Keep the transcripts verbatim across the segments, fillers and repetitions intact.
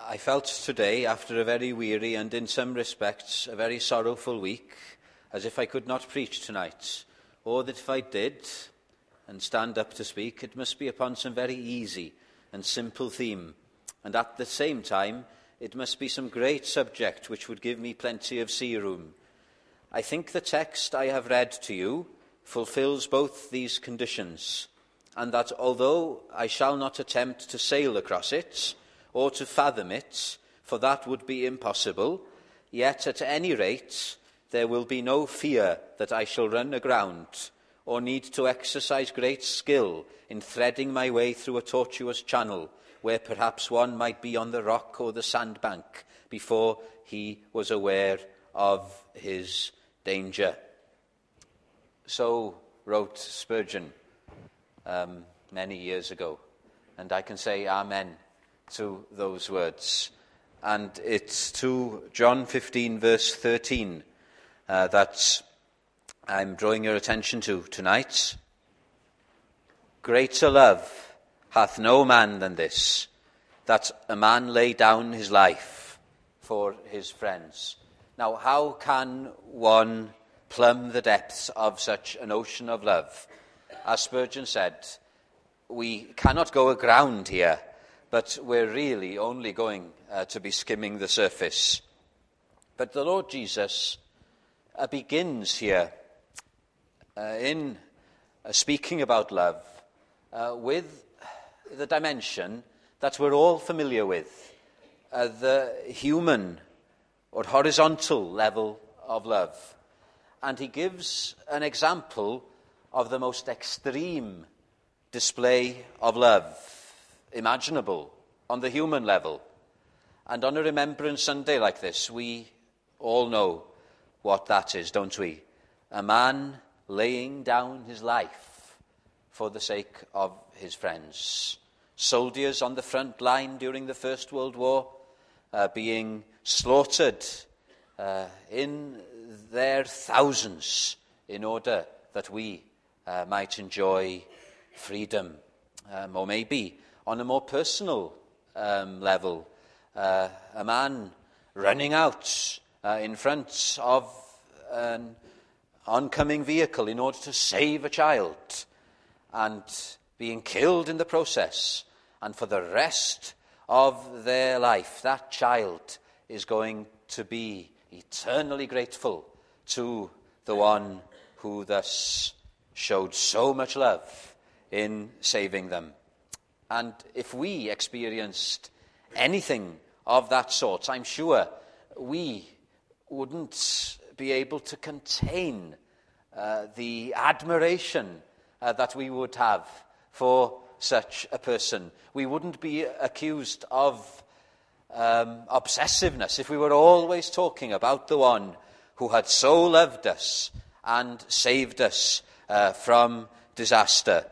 I felt today, after a very weary and in some respects a very sorrowful week, as if I could not preach tonight, or that if I did and stand up to speak, it must be upon some very easy and simple theme, and at the same time it must be some great subject which would give me plenty of sea room. I think the text I have read to you fulfills both these conditions, and that although I shall not attempt to sail across it, or to fathom it, for that would be impossible, yet at any rate there will be no fear that I shall run aground, or need to exercise great skill in threading my way through a tortuous channel, where perhaps one might be on the rock or the sandbank before he was aware of his danger. So wrote Spurgeon um, many years ago, and I can say amen to those words. And it's to John fifteen, verse thirteen, uh, that I'm drawing your attention to tonight. Greater love hath no man than this, that a man lay down his life for his friends. Now, how can one plumb the depths of such an ocean of love? As Spurgeon said, we cannot go aground here, but we're really only going uh, to be skimming the surface. But the Lord Jesus uh, begins here uh, in uh, speaking about love uh, with the dimension that we're all familiar with, uh, the human or horizontal level of love. And he gives an example of the most extreme display of love imaginable on the human level. And on a Remembrance Sunday like this, we all know what that is, don't we? A man laying down his life for the sake of his friends. Soldiers on the front line during the First World War uh, being slaughtered uh, in their thousands in order that we uh, might enjoy freedom. Um, or maybe on a more personal um, level, uh, a man running out uh, in front of an oncoming vehicle in order to save a child and being killed in the process. And for the rest of their life, that child is going to be eternally grateful to the one who thus showed so much love in saving them. And if we experienced anything of that sort, I'm sure we wouldn't be able to contain uh, the admiration uh, that we would have for such a person. We wouldn't be accused of um, obsessiveness if we were always talking about the one who had so loved us and saved us uh, from disaster.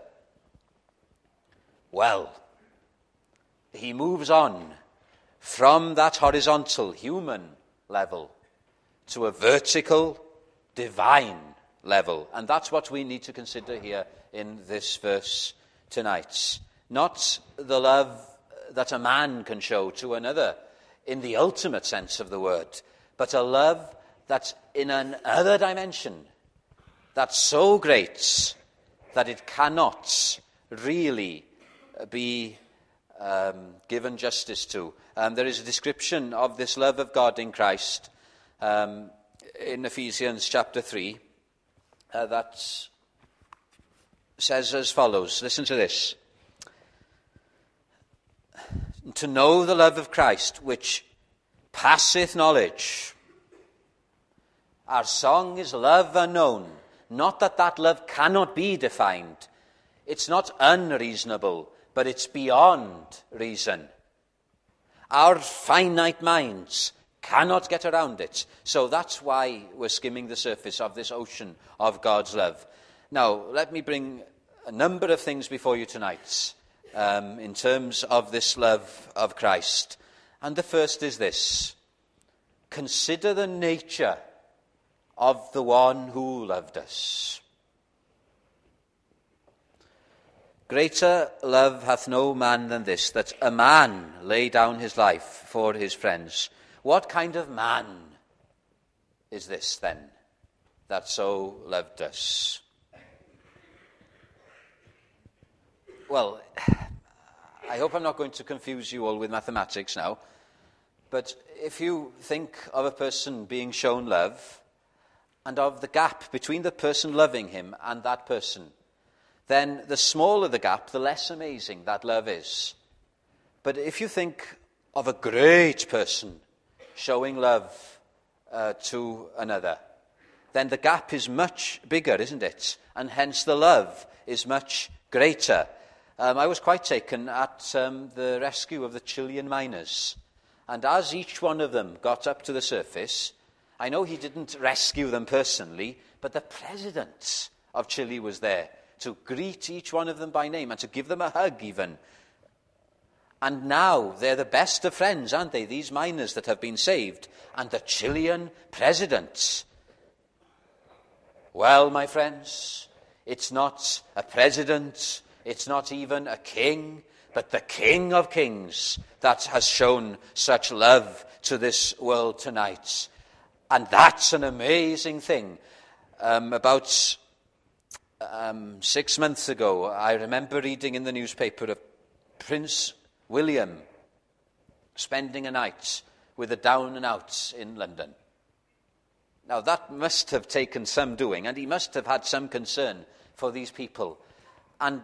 Well, he moves on from that horizontal human level to a vertical divine level. And that's what we need to consider here in this verse tonight. Not the love that a man can show to another in the ultimate sense of the word, but a love that's in another dimension, that's so great that it cannot really be um, given justice to. Um, there is a description of this love of God in Christ um, in Ephesians chapter three uh, that says as follows. Listen to this. To know the love of Christ, which passeth knowledge. Our song is love unknown. Not that that love cannot be defined. It's not unreasonable, but it's beyond reason. Our finite minds cannot get around it. So that's why we're skimming the surface of this ocean of God's love. Now, let me bring a number of things before you tonight um, in terms of this love of Christ. And the first is this. Consider the nature of the one who loved us. Greater love hath no man than this, that a man lay down his life for his friends. What kind of man is this, then, that so loved us? Well, I hope I'm not going to confuse you all with mathematics now, but if you think of a person being shown love, and of the gap between the person loving him and that person, then the smaller the gap, the less amazing that love is. But if you think of a great person showing love uh, to another, then the gap is much bigger, isn't it? And hence the love is much greater. Um, I was quite taken at um, the rescue of the Chilean miners. And as each one of them got up to the surface, I know he didn't rescue them personally, but the president of Chile was there to greet each one of them by name and to give them a hug even. And now they're the best of friends, aren't they, these miners that have been saved, and the Chilean president. Well, my friends, it's not a president, it's not even a king, but the King of Kings that has shown such love to this world tonight. And that's an amazing thing. Um, about um, six months ago, I remember reading in the newspaper of Prince William spending a night with the down and outs in London. Now, that must have taken some doing, and he must have had some concern for these people. And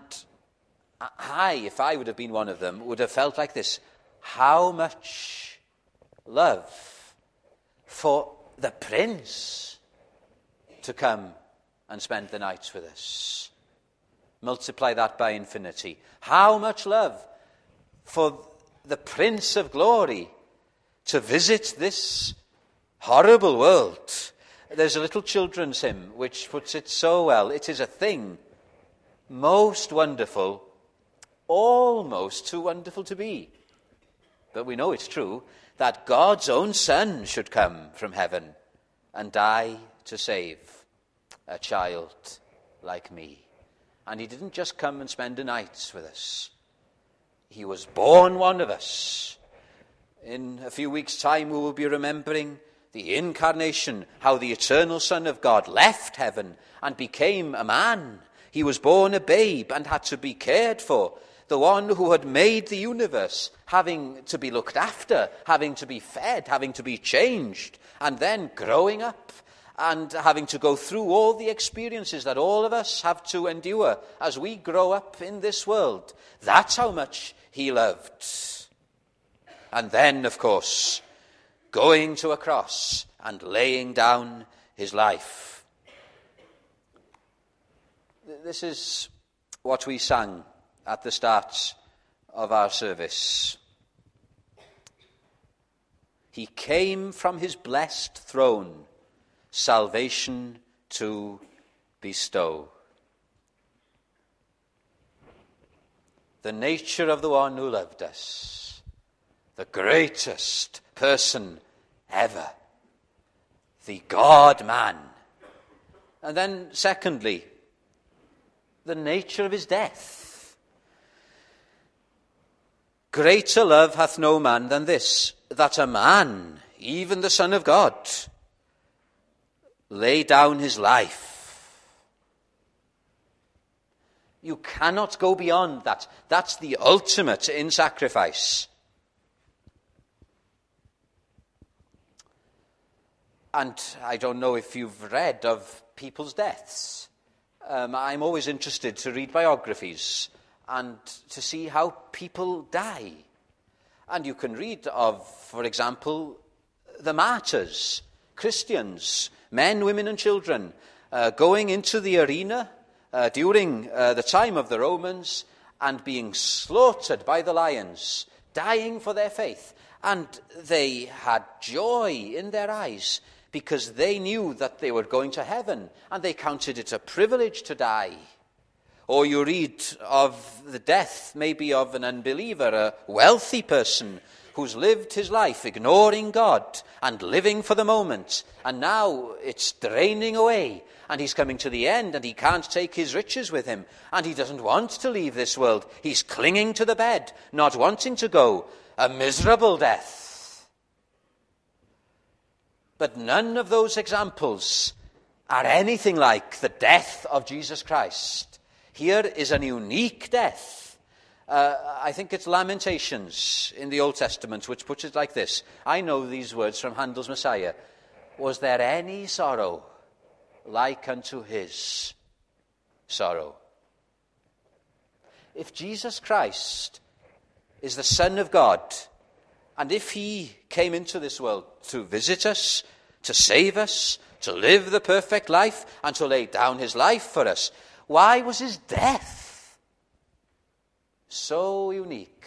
I, if I would have been one of them, would have felt like this. How much love for the prince to come and spend the nights with us. Multiply that by infinity. How much love for the Prince of Glory to visit this horrible world. There's a little children's hymn which puts it so well. It is a thing most wonderful, almost too wonderful to be. But we know it's true that God's own Son should come from heaven and die to save a child like me. And he didn't just come and spend a night with us. He was born one of us. In a few weeks' time we will be remembering the incarnation, how the eternal Son of God left heaven and became a man. He was born a babe and had to be cared for. The one who had made the universe, having to be looked after, having to be fed, having to be changed, and then growing up and having to go through all the experiences that all of us have to endure as we grow up in this world. That's how much he loved. And then, of course, going to a cross and laying down his life. This is what we sang at the start of our service. He came from his blessed throne, salvation to bestow. The nature of the one who loved us, the greatest person ever, the God-man. And then, secondly, the nature of his death. Greater love hath no man than this, that a man, even the Son of God, lay down his life. You cannot go beyond that. That's the ultimate in sacrifice. And I don't know if you've read of people's deaths. Um, I'm always interested to read biographies and to see how people die. And you can read of, for example, the martyrs, Christians, men, women and children, uh, going into the arena uh, during uh, the time of the Romans and being slaughtered by the lions, dying for their faith. And they had joy in their eyes because they knew that they were going to heaven and they counted it a privilege to die. Or you read of the death maybe of an unbeliever, a wealthy person who's lived his life ignoring God and living for the moment. And now it's draining away and he's coming to the end and he can't take his riches with him. And he doesn't want to leave this world. He's clinging to the bed, not wanting to go. A miserable death. But none of those examples are anything like the death of Jesus Christ. Here is an unique death. Uh, I think it's Lamentations in the Old Testament which puts it like this. I know these words from Handel's Messiah. Was there any sorrow like unto his sorrow? If Jesus Christ is the Son of God, and if he came into this world to visit us, to save us, to live the perfect life, and to lay down his life for us, why was his death so unique?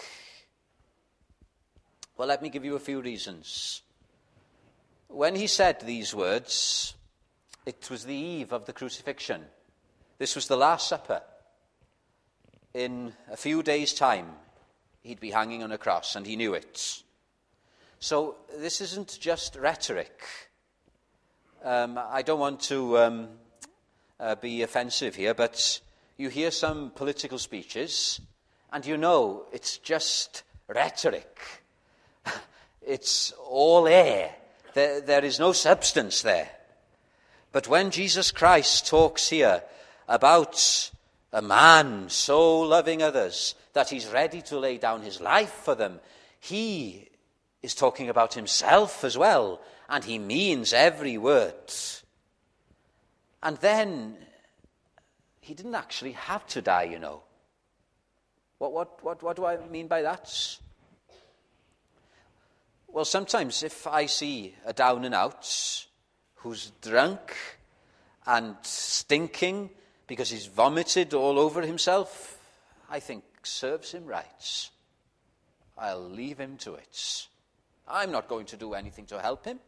Well, let me give you a few reasons. When he said these words, it was the eve of the crucifixion. This was the Last Supper. In a few days' time, he'd be hanging on a cross, and he knew it. So this isn't just rhetoric. Um, I don't want to um, uh, be offensive here, but you hear some political speeches, and you know it's just rhetoric. It's all air. There, there is no substance there. But when Jesus Christ talks here about a man so loving others that he's ready to lay down his life for them, he is talking about himself as well, and he means every word. And then he didn't actually have to die, you know. What, what, what, what do I mean by that? Well, sometimes if I see a down and out who's drunk and stinking because he's vomited all over himself, I think serves him right. I'll leave him to it. I'm not going to do anything to help him.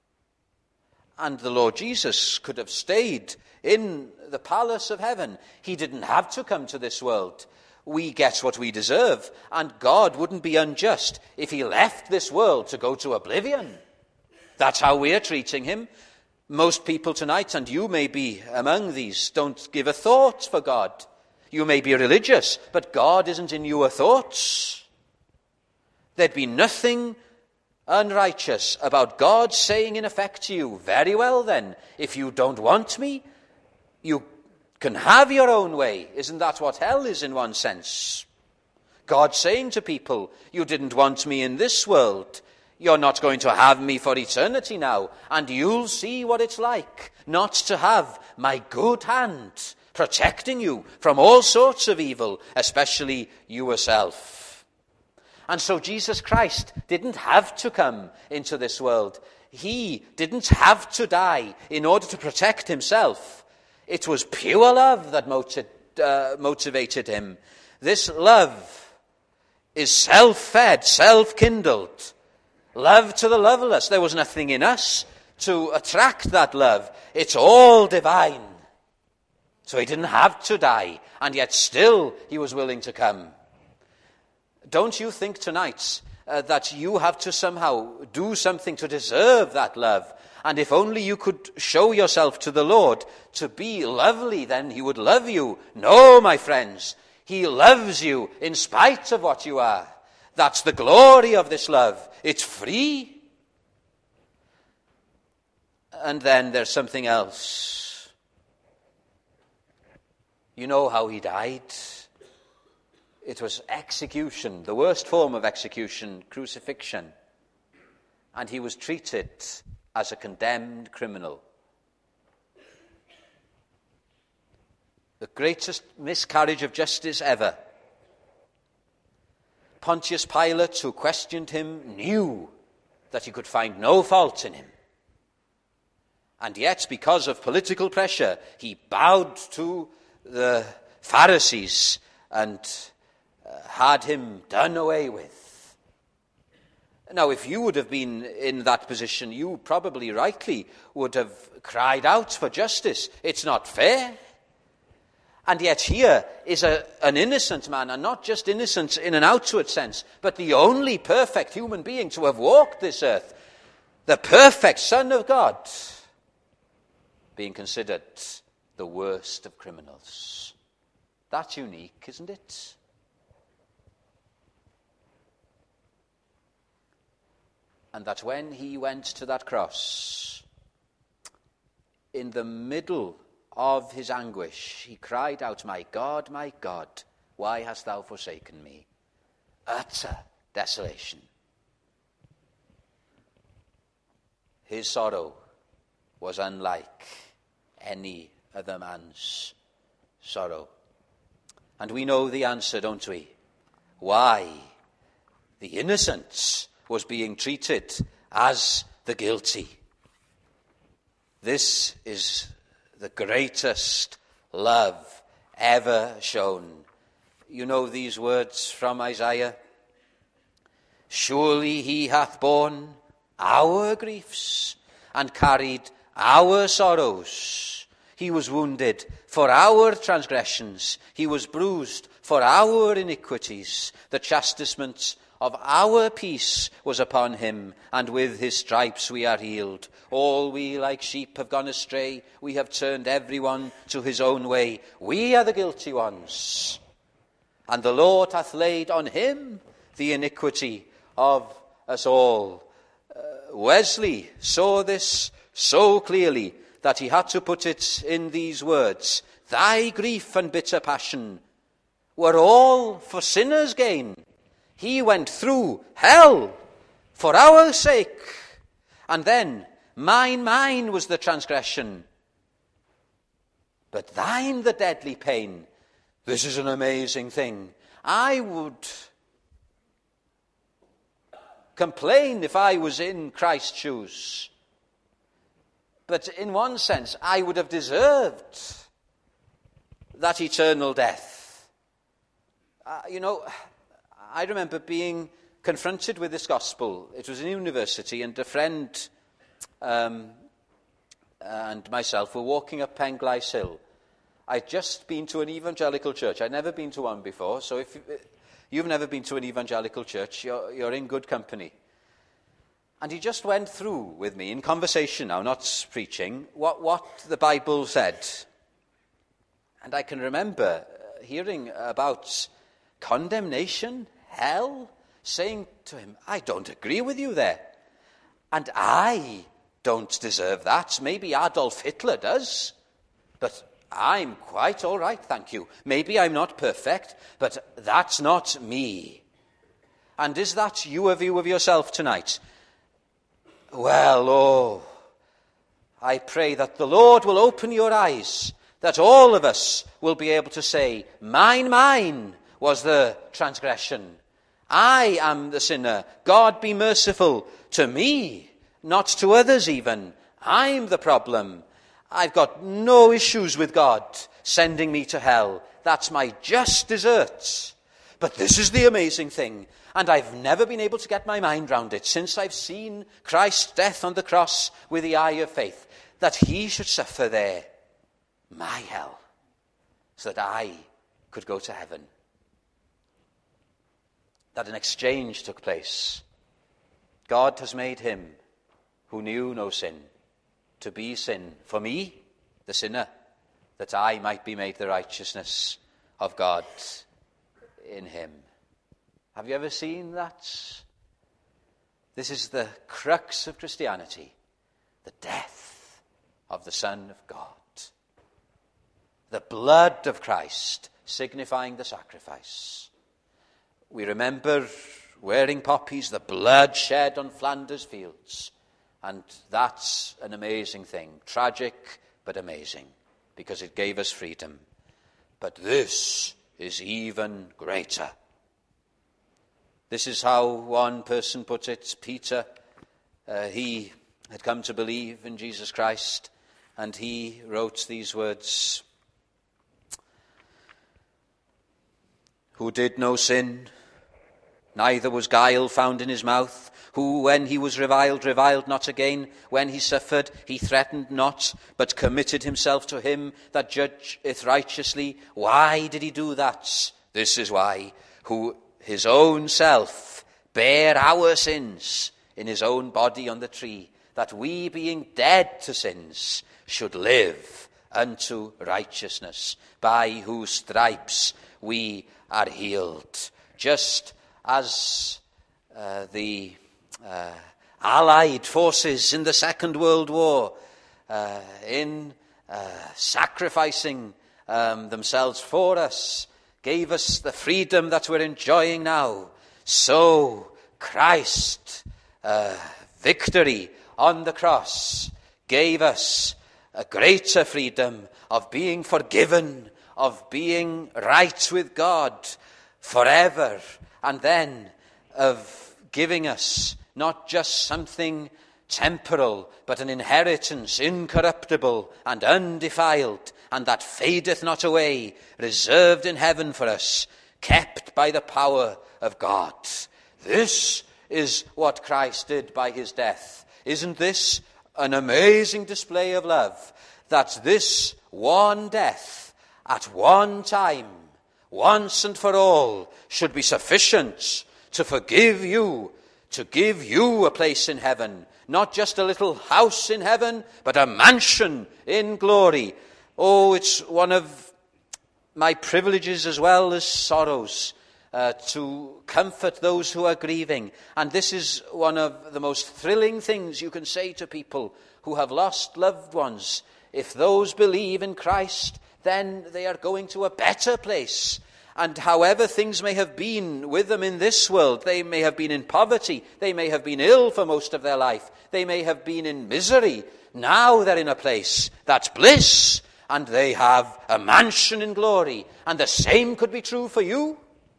And the Lord Jesus could have stayed in the palace of heaven. He didn't have to come to this world. We get what we deserve, and God wouldn't be unjust if he left this world to go to oblivion. That's how we're treating him. Most people tonight, and you may be among these, don't give a thought for God. You may be religious, but God isn't in your thoughts. There'd be nothing unrighteous about God saying in effect to you, very well then, if you don't want me, you can have your own way. Isn't that what hell is in one sense? God saying to people, you didn't want me in this world, you're not going to have me for eternity now, and you'll see what it's like not to have my good hand protecting you from all sorts of evil, especially you yourself. And so Jesus Christ didn't have to come into this world. He didn't have to die in order to protect himself. It was pure love that motiv- uh, motivated him. This love is self-fed, self-kindled. Love to the loveless. There was nothing in us to attract that love. It's all divine. So he didn't have to die, and yet still he was willing to come. Don't you think tonight uh, that you have to somehow do something to deserve that love? And if only you could show yourself to the Lord to be lovely, then he would love you. No, my friends, he loves you in spite of what you are. That's the glory of this love. It's free. And then there's something else. You know how he died? It was execution, the worst form of execution, crucifixion. And he was treated as a condemned criminal. The greatest miscarriage of justice ever. Pontius Pilate, who questioned him, knew that he could find no fault in him. And yet, because of political pressure, he bowed to the Pharisees and uh, had him done away with. Now, if you would have been in that position, you probably rightly would have cried out for justice. It's not fair. And yet here is a, an innocent man, and not just innocent in an outward sense, but the only perfect human being to have walked this earth, the perfect Son of God, being considered the worst of criminals. That's unique, isn't it? And that when he went to that cross, in the middle of his anguish, he cried out, "My God, my God, why hast thou forsaken me?" Utter desolation. His sorrow was unlike any other man's sorrow. And we know the answer, don't we? Why the innocent was being treated as the guilty. This is the greatest love ever shown. You know these words from Isaiah. Surely he hath borne our griefs and carried our sorrows. He was wounded for our transgressions. He was bruised for our iniquities. The chastisement of our peace was upon him, and with his stripes we are healed. All we like sheep have gone astray. We have turned everyone to his own way. We are the guilty ones. And the Lord hath laid on him the iniquity of us all. Uh, Wesley saw this so clearly that he had to put it in these words. Thy grief and bitter passion were all for sinners' gain. He went through hell for our sake. And then, mine, mine was the transgression, but thine the deadly pain. This is an amazing thing. I would complain if I was in Christ's shoes. But in one sense, I would have deserved that eternal death. Uh, you know, I remember being confronted with this gospel. It was in university, and a friend um, and myself were walking up Penglice Hill. I'd just been to an evangelical church. I'd never been to one before, so if you've never been to an evangelical church, you're, you're in good company. And he just went through with me, in conversation now, not preaching, what, what the Bible said. And I can remember hearing about condemnation, hell, saying to him, I don't agree with you there. And I don't deserve that. Maybe Adolf Hitler does. But I'm quite all right, thank you. Maybe I'm not perfect, but that's not me. And is that your view of yourself tonight? Well, oh, I pray that the Lord will open your eyes, that all of us will be able to say, mine, mine was the transgression. I am the sinner. God be merciful to me, not to others even. I'm the problem. I've got no issues with God sending me to hell. That's my just desert. But this is the amazing thing, and I've never been able to get my mind round it since I've seen Christ's death on the cross with the eye of faith, that he should suffer there, my hell, so that I could go to heaven. That an exchange took place. God has made him who knew no sin to be sin for me, the sinner, that I might be made the righteousness of God in him. Have you ever seen that? This is the crux of Christianity, the death of the Son of God. The blood of Christ signifying the sacrifice. We remember wearing poppies, the blood shed on Flanders fields. And that's an amazing thing. Tragic, but amazing, because it gave us freedom. But this is even greater. This is how one person put it, Peter. Uh, he had come to believe in Jesus Christ, and he wrote these words. Who did no sin, neither was guile found in his mouth, who, when he was reviled, reviled not again. When he suffered, he threatened not, but committed himself to him that judgeth righteously. Why did he do that? This is why, who his own self bare our sins in his own body on the tree, that we, being dead to sins, should live unto righteousness, by whose stripes we are healed. Just as uh, the uh, Allied forces in the Second World War, uh, in uh, sacrificing um, themselves for us, gave us the freedom that we're enjoying now, so Christ, uh, victory on the cross, gave us a greater freedom of being forgiven, of being right with God forever, and then of giving us not just something temporal, but an inheritance incorruptible and undefiled, and that fadeth not away, reserved in heaven for us, kept by the power of God. This is what Christ did by his death. Isn't this an amazing display of love? That this one death at one time, once and for all, should be sufficient to forgive you, to give you a place in heaven. Not just a little house in heaven, but a mansion in glory. Oh, it's one of my privileges as well as sorrows uh, to comfort those who are grieving. And this is one of the most thrilling things you can say to people who have lost loved ones. If those believe in Christ, then they are going to a better place. And however things may have been with them in this world, they may have been in poverty, they may have been ill for most of their life, they may have been in misery. Now they're in a place that's bliss, and they have a mansion in glory. And the same could be true for you.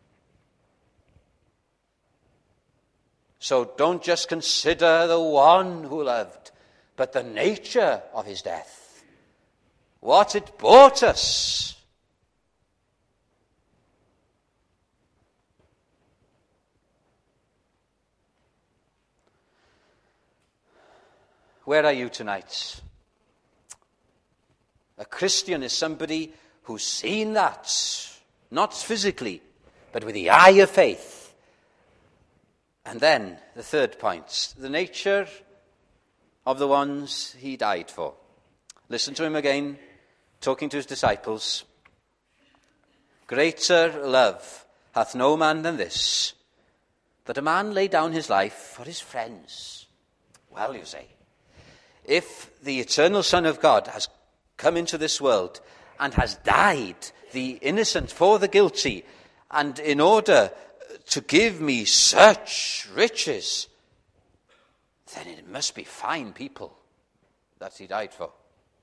So don't just consider the one who loved, but the nature of his death. What it bought us. Where are you tonight? A Christian is somebody who's seen that, not physically, but with the eye of faith. And then, the third point, the nature of the ones he died for. Listen to him again, talking to his disciples. Greater love hath no man than this, that a man lay down his life for his friends. Well, you say, if the eternal Son of God has come into this world and has died, the innocent for the guilty, and in order to give me such riches, then it must be fine people that he died for.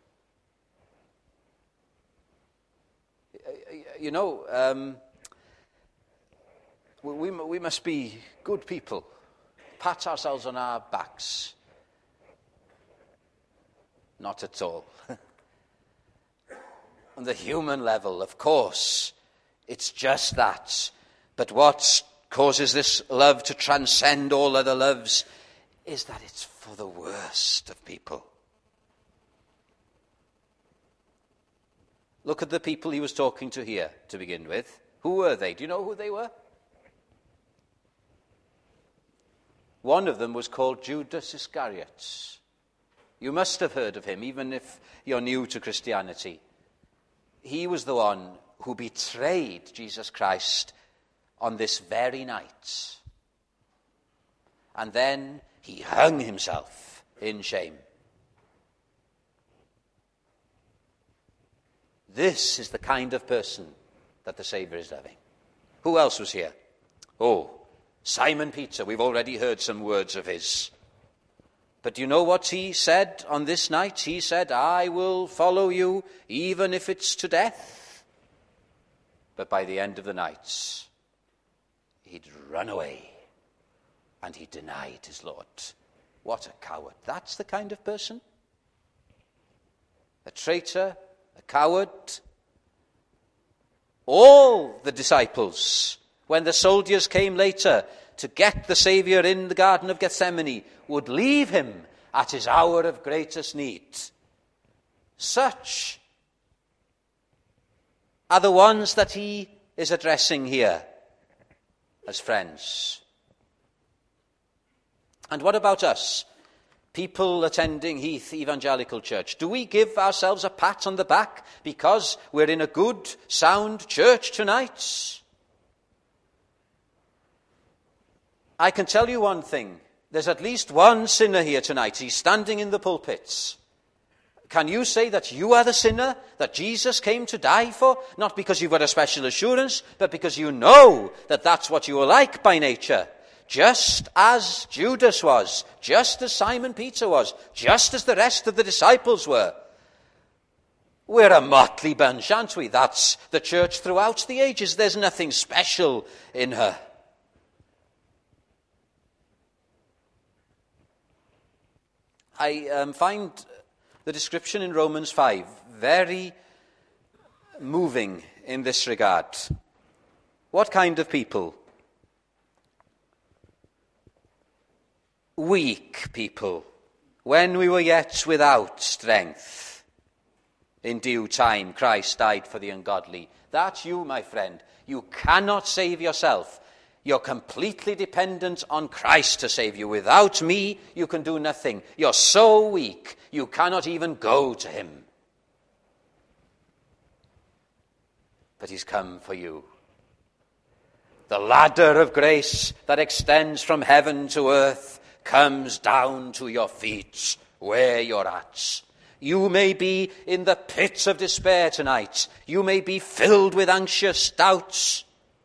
You know, um, we, we must be good people, pat ourselves on our backs. Not at all. On the human level, of course, it's just that. But what causes this love to transcend all other loves is that it's for the worst of people. Look at the people he was talking to here to begin with. Who were they? Do you know who they were? One of them was called Judas Iscariot. You must have heard of him, even if you're new to Christianity. He was the one who betrayed Jesus Christ on this very night. And then he hung himself in shame. This is the kind of person that the Saviour is loving. Who else was here? Oh, Simon Peter. We've already heard some words of his. But do you know what he said on this night? He said, I will follow you even if it's to death. But by the end of the night, he'd run away and he denied his Lord. What a coward. That's the kind of person. A traitor, a coward. All the disciples, when the soldiers came later to get the Saviour in the Garden of Gethsemane would leave him at his hour of greatest need. Such are the ones that he is addressing here as friends. And what about us, people attending Heath Evangelical Church? Do we give ourselves a pat on the back because we're in a good, sound church tonight? I can tell you one thing. There's at least one sinner here tonight. He's standing in the pulpits. Can you say that you are the sinner that Jesus came to die for? Not because you've got a special assurance, but because you know that that's what you are like by nature. Just as Judas was, just as Simon Peter was, just as the rest of the disciples were. We're a motley bunch, aren't we? That's the church throughout the ages. There's nothing special in her. I um, find the description in Romans five very moving in this regard. What kind of people? Weak people. When we were yet without strength, in due time Christ died for the ungodly. That's you, my friend. You cannot save yourself. You're completely dependent on Christ to save you. Without me, you can do nothing. You're so weak, you cannot even go to him. But he's come for you. The ladder of grace that extends from heaven to earth comes down to your feet where you're at. You may be in the pits of despair tonight. You may be filled with anxious doubts.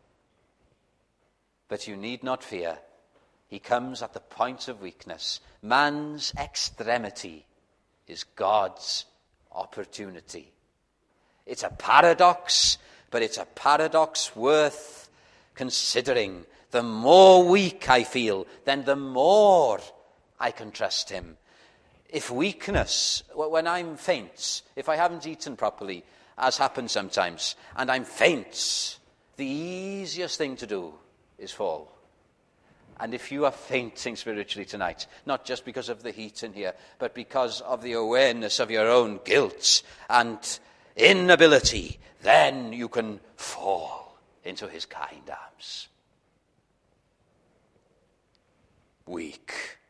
But you need not fear. He comes at the point of weakness. Man's extremity is God's opportunity. It's a paradox, but it's a paradox worth considering. The more weak I feel, then the more I can trust him. If weakness, when I'm faint, if I haven't eaten properly, as happens sometimes, and I'm faint, the easiest thing to do is fall. And if you are fainting spiritually tonight, not just because of the heat in here, but because of the awareness of your own guilt and inability, then you can fall into his kind arms. Weak.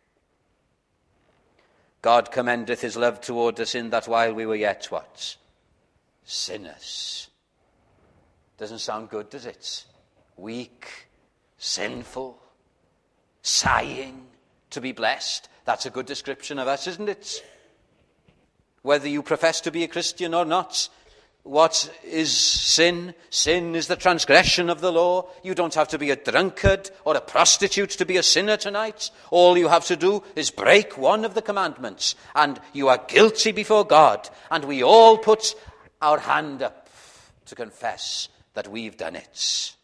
God commendeth his love toward us in that while we were yet what? Sinners. Doesn't sound good, does it? Weak, sinful, sighing to be blessed. That's a good description of us, isn't it? Whether you profess to be a Christian or not, what is sin? Sin is the transgression of the law. You don't have to be a drunkard or a prostitute to be a sinner tonight. All you have to do is break one of the commandments, and you are guilty before God. And we all put our hand up to confess that we've done it.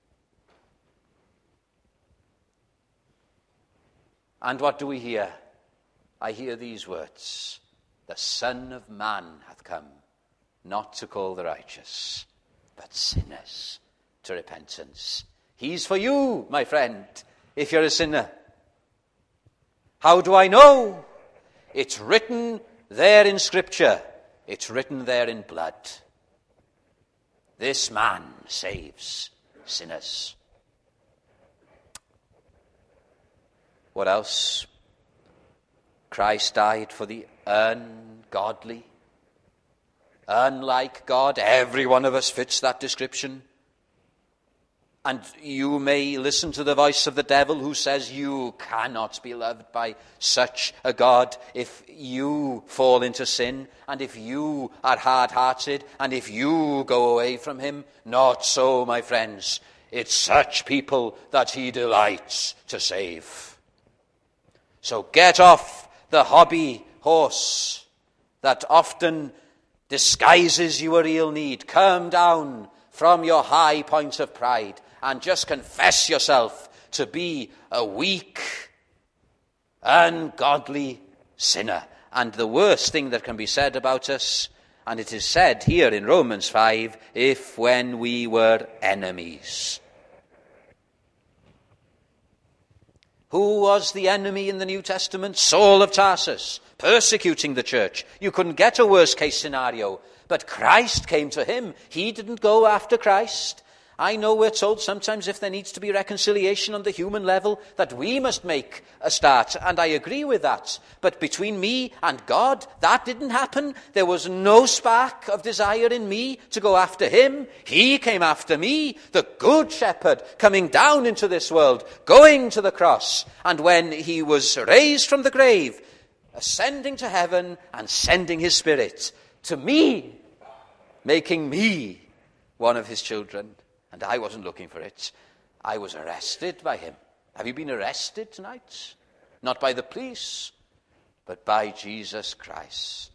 And what do we hear? I hear these words: the Son of Man hath come, not to call the righteous, but sinners to repentance. He's for you, my friend, if you're a sinner. How do I know? It's written there in Scripture. It's written there in blood. This man saves sinners. What else? Christ died for the ungodly. Unlike God, every one of us fits that description. And you may listen to the voice of the devil who says you cannot be loved by such a God if you fall into sin, and if you are hard-hearted, and if you go away from him. Not so, my friends. It's such people that he delights to save. So get off the hobby horse that often disguises your real need. Come down from your high point of pride and just confess yourself to be a weak, ungodly sinner. And the worst thing that can be said about us, and it is said here in Romans five, if when we were enemies. Who was the enemy in the New Testament? Saul of Tarsus, persecuting the church. You couldn't get a worse case scenario. But Christ came to him. He didn't go after Christ. I know we're told sometimes if there needs to be reconciliation on the human level, that we must make a start, and I agree with that. But between me and God, that didn't happen. There was no spark of desire in me to go after him. He came after me, the good shepherd, coming down into this world, going to the cross. And when he was raised from the grave, ascending to heaven and sending his Spirit to me, making me one of his children. And I wasn't looking for it. I was arrested by him. Have you been arrested tonight? Not by the police, but by Jesus Christ.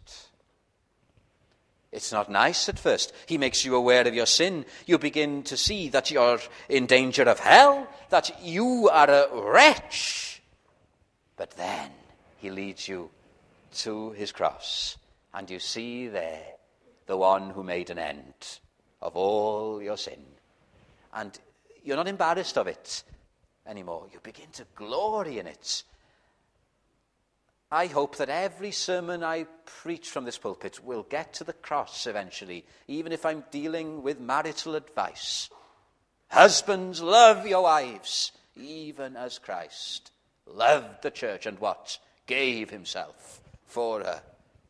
It's not nice at first. He makes you aware of your sin. You begin to see that you're in danger of hell, that you are a wretch. But then he leads you to his cross, and you see there the one who made an end of all your sin. And you're not embarrassed of it anymore. You begin to glory in it. I hope that every sermon I preach from this pulpit will get to the cross eventually, even if I'm dealing with marital advice. Husbands, love your wives, even as Christ loved the church and what? Gave himself for her.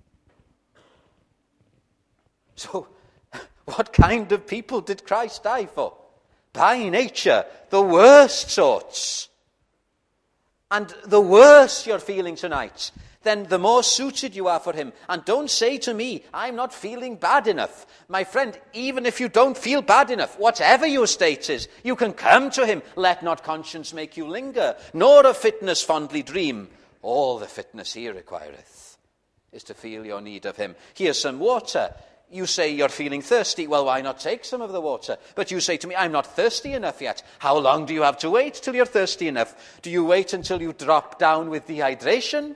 So, what kind of people did Christ die for? By nature, the worst sorts. And the worse you're feeling tonight, then the more suited you are for him. And don't say to me, I'm not feeling bad enough. My friend, even if you don't feel bad enough, whatever your state is, you can come to him. Let not conscience make you linger, nor of fitness fondly dream. All the fitness he requireth is to feel your need of him. Here's some water. You say you're feeling thirsty. Well, why not take some of the water? But you say to me, I'm not thirsty enough yet. How long do you have to wait till you're thirsty enough? Do you wait until you drop down with dehydration?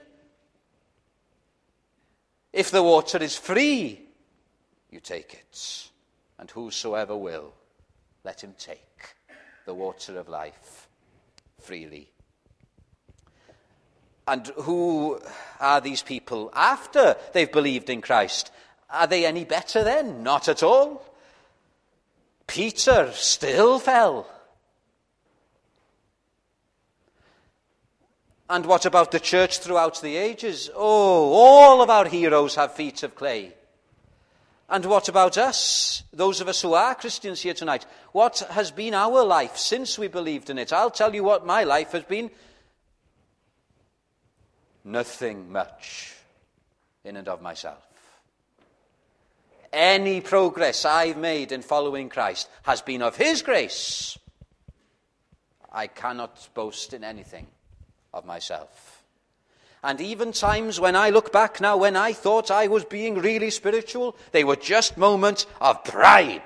If the water is free, you take it. And whosoever will, let him take the water of life freely. And who are these people after they've believed in Christ? Are they any better then? Not at all. Peter still fell. And what about the church throughout the ages? Oh, all of our heroes have feet of clay. And what about us, those of us who are Christians here tonight? What has been our life since we believed in it? I'll tell you what my life has been. Nothing much in and of myself. Any progress I've made in following Christ has been of his grace. I cannot boast in anything of myself. And even times when I look back now, when I thought I was being really spiritual, they were just moments of pride.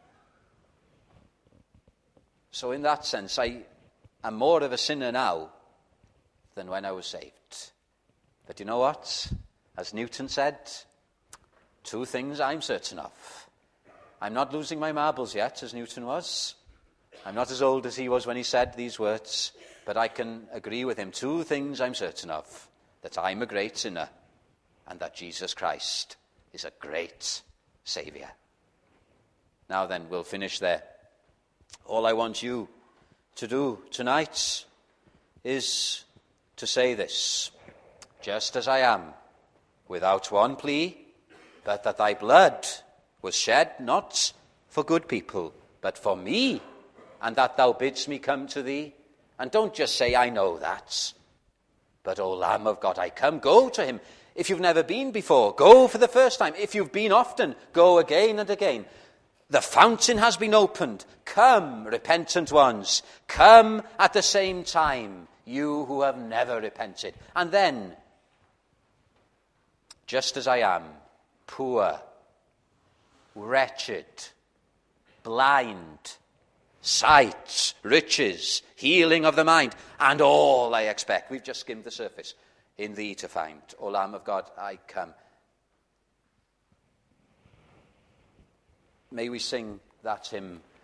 So in that sense, I am more of a sinner now than when I was saved. But you know what? As Newton said, two things I'm certain of. I'm not losing my marbles yet, as Newton was. I'm not as old as he was when he said these words, but I can agree with him. Two things I'm certain of, that I'm a great sinner, and that Jesus Christ is a great Saviour. Now then, we'll finish there. All I want you to do tonight is to say this: just as I am, without one plea, but that thy blood was shed not for good people, but for me, and that thou bidst me come to thee. And don't just say, I know that, but, O Lamb of God, I come. Go to him. If you've never been before, go for the first time. If you've been often, go again and again. The fountain has been opened. Come, repentant ones. Come at the same time, you who have never repented. And then, just as I am, poor, wretched, blind, sight, riches, healing of the mind, and all I expect. We've just skimmed the surface. In thee to find, O Lamb of God, I come. May we sing that hymn